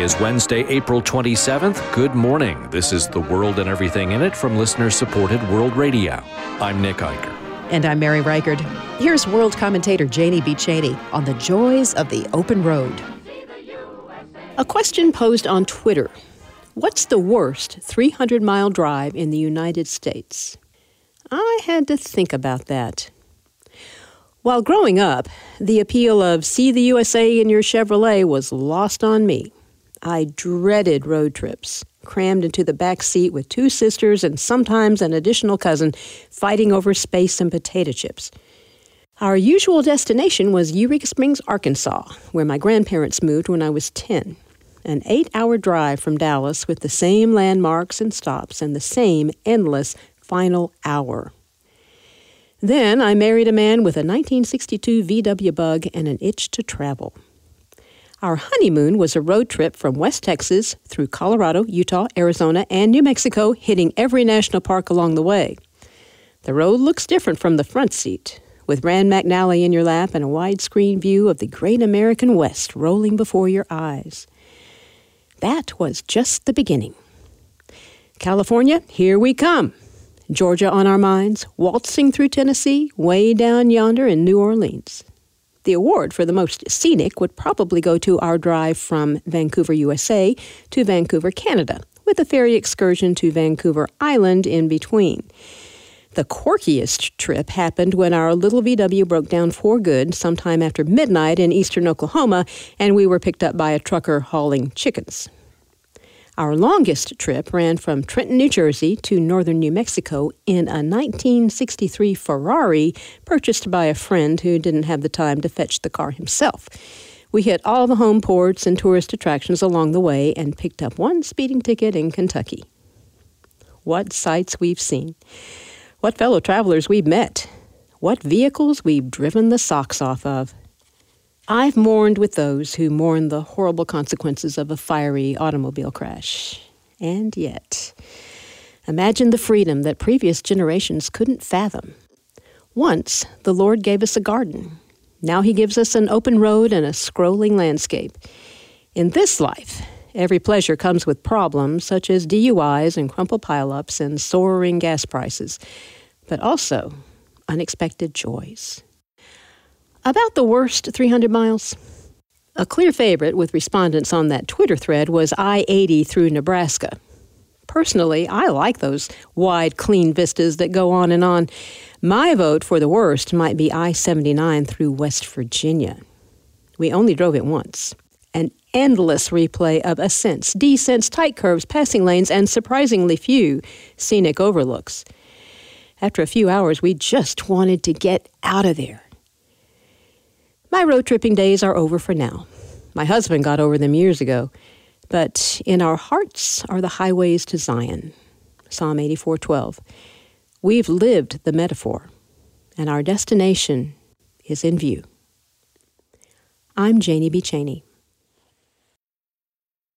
is Wednesday, April 27th. Good morning. This is The World and Everything in It from listener-supported World Radio. I'm Nick Eicher. And I'm Mary Reichard. Here's world commentator Janie B. Cheney on the joys of the open road. A question posed on Twitter. What's the worst 300-mile drive in the United States? I had to think about that. While growing up, the appeal of see the USA in your Chevrolet was lost on me. I dreaded road trips, crammed into the back seat with two sisters and sometimes an additional cousin fighting over space and potato chips. Our usual destination was Eureka Springs, Arkansas, where my grandparents moved when I was 10. An 8-hour drive from Dallas with the same landmarks and stops and the same endless final hour. Then I married a man with a 1962 VW Bug and an itch to travel. Our honeymoon was a road trip from West Texas through Colorado, Utah, Arizona, and New Mexico, hitting every national park along the way. The road looks different from the front seat, with Rand McNally in your lap and a widescreen view of the great American West rolling before your eyes. That was just the beginning. California, here we come. Georgia on our minds, waltzing through Tennessee, way down yonder in New Orleans. The award for the most scenic would probably go to our drive from Vancouver, USA to Vancouver, Canada, with a ferry excursion to Vancouver Island in between. The quirkiest trip happened when our little VW broke down for good sometime after midnight in eastern Oklahoma, and we were picked up by a trucker hauling chickens. Our longest trip ran from Trenton, New Jersey to northern New Mexico in a 1963 Ferrari purchased by a friend who didn't have the time to fetch the car himself. We hit all the home ports and tourist attractions along the way and picked up one speeding ticket in Kentucky. What sights we've seen. What fellow travelers we've met. What vehicles we've driven the socks off of. I've mourned with those who mourn the horrible consequences of a fiery automobile crash. And yet, imagine the freedom that previous generations couldn't fathom. Once, the Lord gave us a garden. Now he gives us an open road and a scrolling landscape. In this life, every pleasure comes with problems such as DUIs and crumpled pileups and soaring gas prices, but also unexpected joys. About the worst 300 miles. A clear favorite with respondents on that Twitter thread was I-80 through Nebraska. Personally, I like those wide, clean vistas that go on and on. My vote for the worst might be I-79 through West Virginia. We only drove it once. An endless replay of ascents, descents, tight curves, passing lanes, and surprisingly few scenic overlooks. After a few hours, we just wanted to get out of there. My road tripping days are over for now. My husband got over them years ago. But in our hearts are the highways to Zion. Psalm 84:12. We've lived the metaphor, and our destination is in view. I'm Janie B. Cheney.